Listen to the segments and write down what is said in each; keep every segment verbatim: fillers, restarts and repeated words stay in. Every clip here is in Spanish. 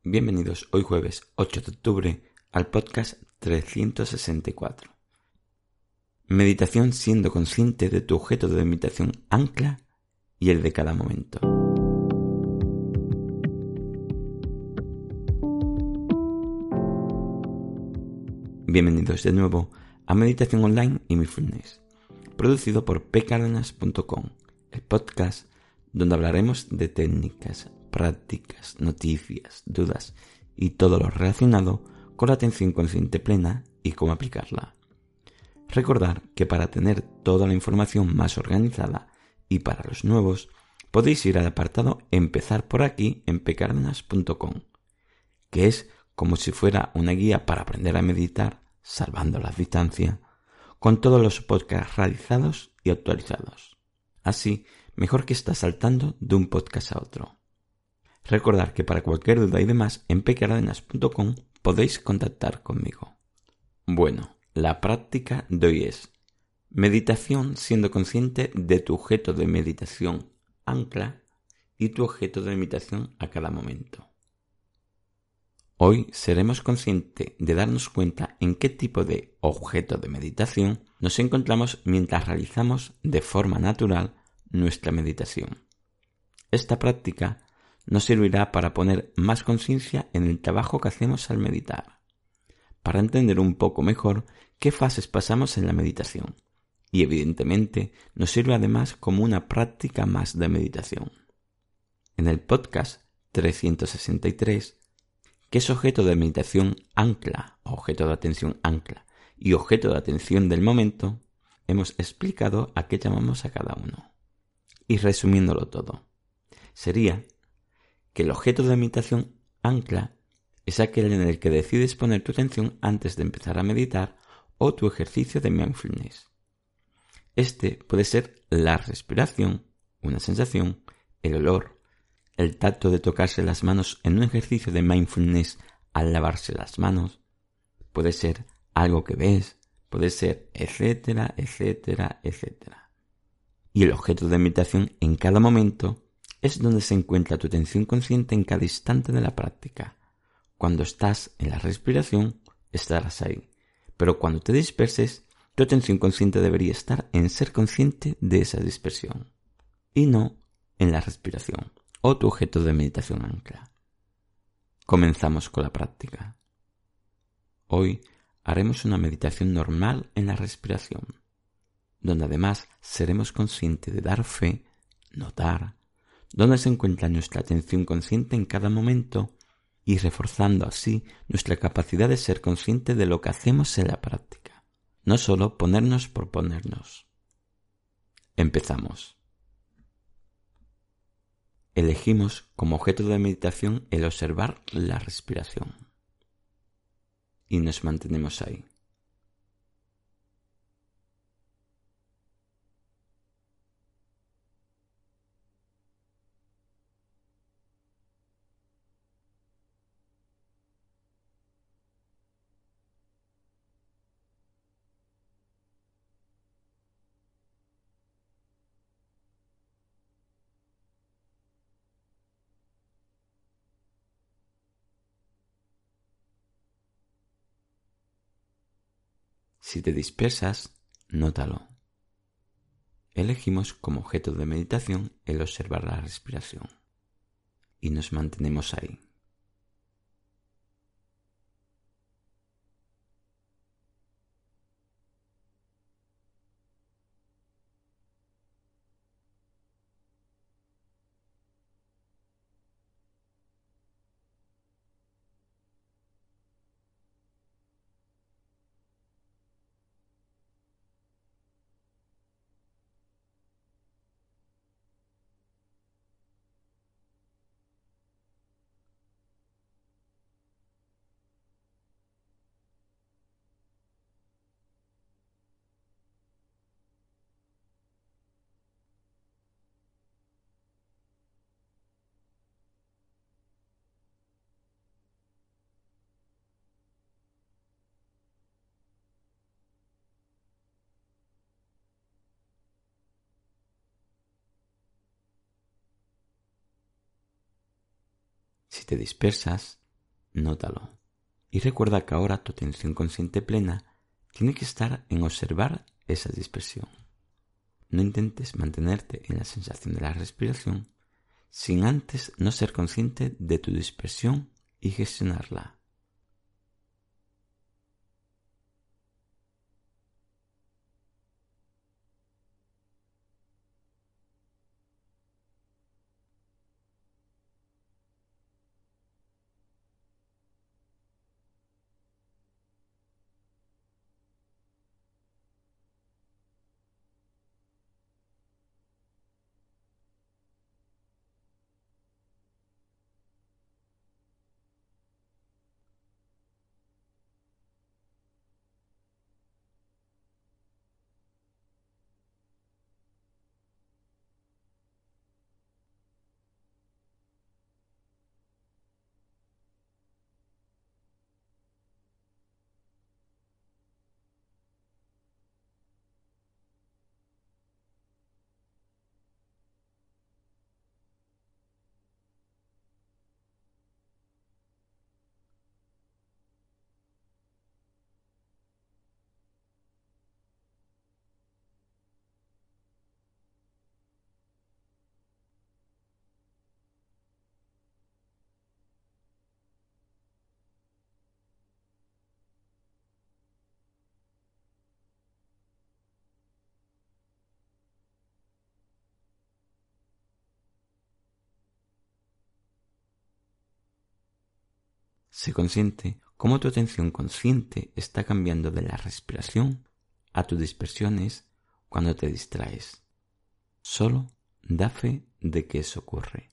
Bienvenidos hoy jueves ocho de octubre al podcast trescientos sesenta y cuatro. Meditación siendo consciente de tu objeto de meditación ancla y el de cada momento. Bienvenidos de nuevo a Meditación Online y Mindfulness, producido por pe cárdenas punto com, el podcast donde hablaremos de técnicas, prácticas, noticias, dudas y todo lo relacionado con la atención consciente plena y cómo aplicarla. Recordar que para tener toda la información más organizada y para los nuevos, podéis ir al apartado Empezar por aquí en pe cárdenas punto com, que es como si fuera una guía para aprender a meditar, salvando la distancia, con todos los podcasts realizados y actualizados. Así, mejor que estar saltando de un podcast a otro. Recordar que para cualquier duda y demás en pe cárdenas punto com podéis contactar conmigo. Bueno, la práctica de hoy es meditación siendo consciente de tu objeto de meditación ancla y tu objeto de meditación a cada momento. Hoy seremos conscientes de darnos cuenta en qué tipo de objeto de meditación nos encontramos mientras realizamos de forma natural nuestra meditación. Esta práctica nos servirá para poner más conciencia en el trabajo que hacemos al meditar, para entender un poco mejor qué fases pasamos en la meditación y evidentemente nos sirve además como una práctica más de meditación. En el podcast trescientos sesenta y tres, que es objeto de meditación ancla, objeto de atención ancla y objeto de atención del momento, hemos explicado a qué llamamos a cada uno. Y resumiéndolo todo, sería que el objeto de meditación ancla es aquel en el que decides poner tu atención antes de empezar a meditar o tu ejercicio de mindfulness. Este puede ser la respiración, una sensación, el olor, el tacto de tocarse las manos en un ejercicio de mindfulness al lavarse las manos, puede ser algo que ves, puede ser etcétera, etcétera, etcétera. Y el objeto de meditación en cada momento es donde se encuentra tu atención consciente en cada instante de la práctica. Cuando estás en la respiración, estarás ahí. Pero cuando te disperses, tu atención consciente debería estar en ser consciente de esa dispersión y no en la respiración o tu objeto de meditación ancla. Comenzamos con la práctica. Hoy haremos una meditación normal en la respiración, donde además seremos conscientes de dar fe, notar, dónde se encuentra nuestra atención consciente en cada momento y reforzando así nuestra capacidad de ser consciente de lo que hacemos en la práctica, no solo ponernos por ponernos. Empezamos. Elegimos como objeto de meditación el observar la respiración y nos mantenemos ahí. Si te dispersas, nótalo. Elegimos como objeto de meditación el observar la respiración y nos mantenemos ahí. Si te dispersas, nótalo. Y recuerda que ahora tu atención consciente plena tiene que estar en observar esa dispersión. No intentes mantenerte en la sensación de la respiración sin antes no ser consciente de tu dispersión y gestionarla. Sé consciente cómo tu atención consciente está cambiando de la respiración a tus dispersiones cuando te distraes. Solo da fe de que eso ocurre.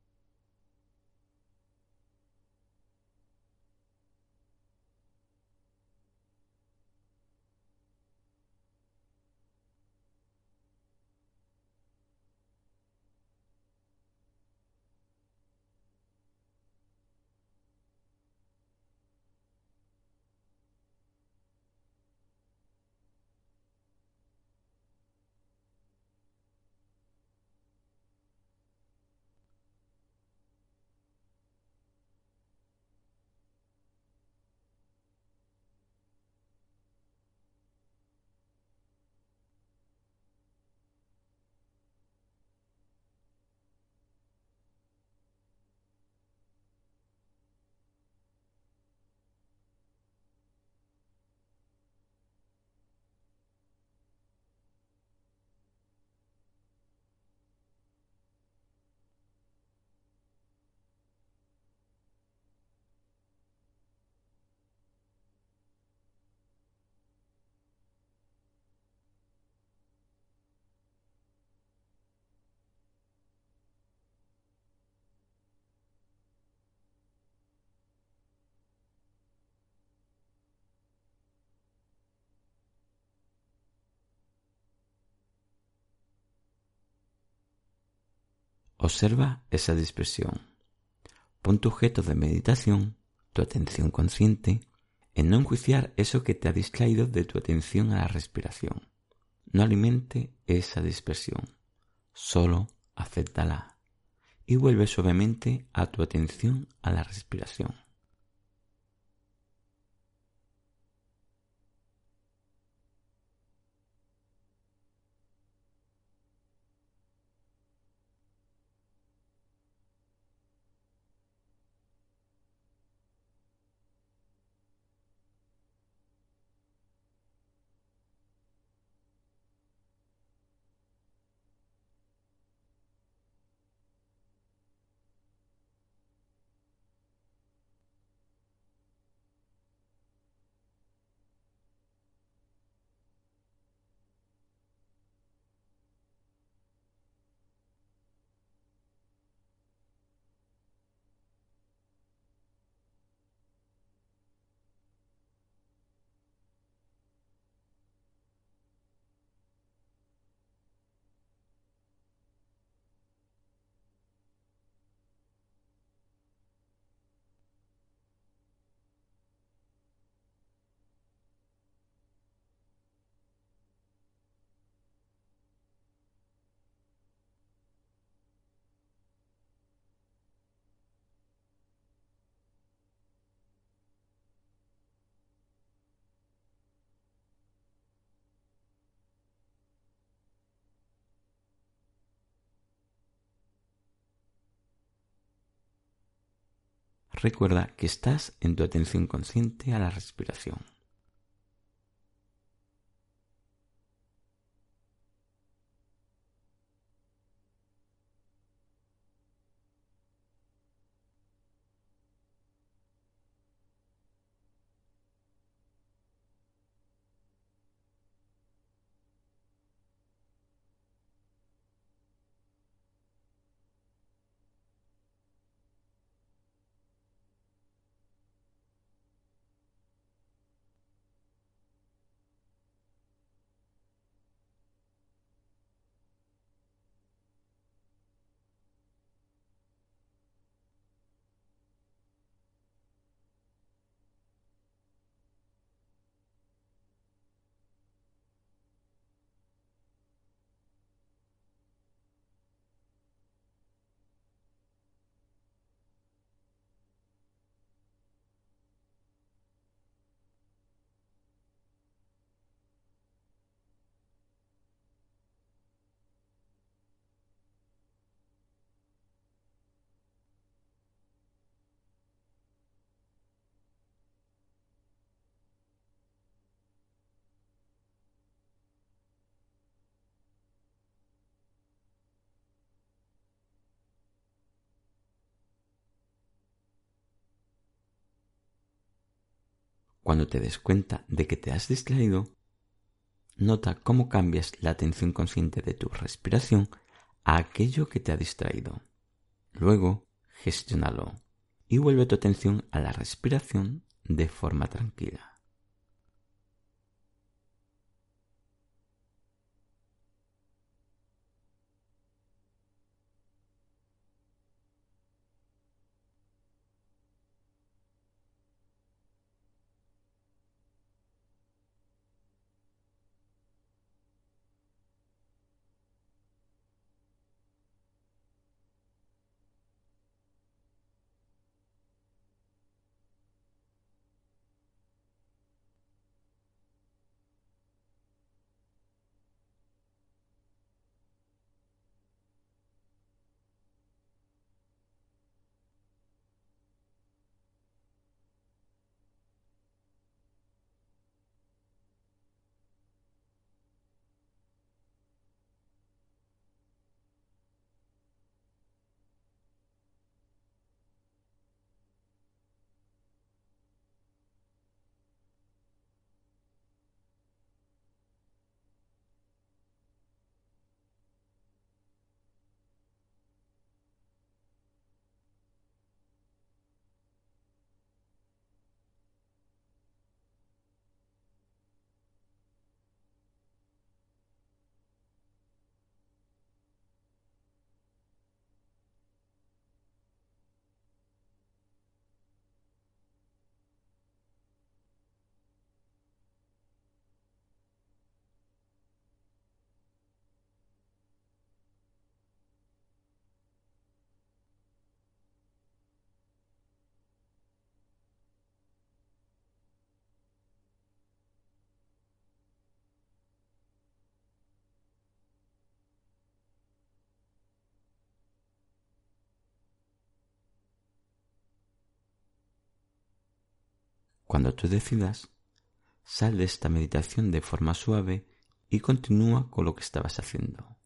Observa esa dispersión. Pon tu objeto de meditación, tu atención consciente, en no enjuiciar eso que te ha distraído de tu atención a la respiración. No alimente esa dispersión, solo acéptala y vuelve suavemente a tu atención a la respiración. recuerda que estás en tu atención consciente a la respiración. Cuando te des cuenta de que te has distraído, nota cómo cambias la atención consciente de tu respiración a aquello que te ha distraído. Luego, gestiónalo y vuelve tu atención a la respiración de forma tranquila. Cuando tú decidas, sal de esta meditación de forma suave y continúa con lo que estabas haciendo.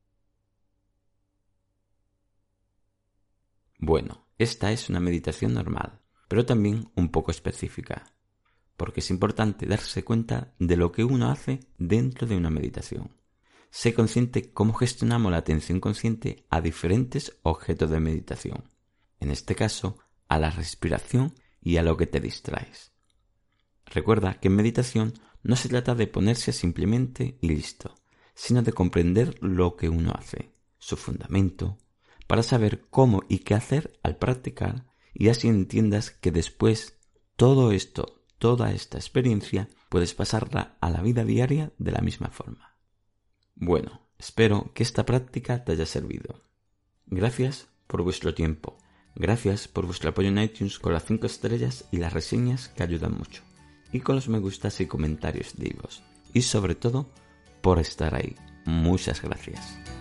Bueno, esta es una meditación normal, pero también un poco específica, porque es importante darse cuenta de lo que uno hace dentro de una meditación. Sé consciente cómo gestionamos la atención consciente a diferentes objetos de meditación, en este caso, a la respiración y a lo que te distraes. Recuerda que en meditación no se trata de ponerse simplemente y listo, sino de comprender lo que uno hace, su fundamento, para saber cómo y qué hacer al practicar y así entiendas que después todo esto, toda esta experiencia, puedes pasarla a la vida diaria de la misma forma. Bueno, espero que esta práctica te haya servido. Gracias por vuestro tiempo. Gracias por vuestro apoyo en iTunes con las cinco estrellas y las reseñas que ayudan mucho. Y con los me gustas y comentarios de iVoox. Y sobre todo, por estar ahí. Muchas gracias.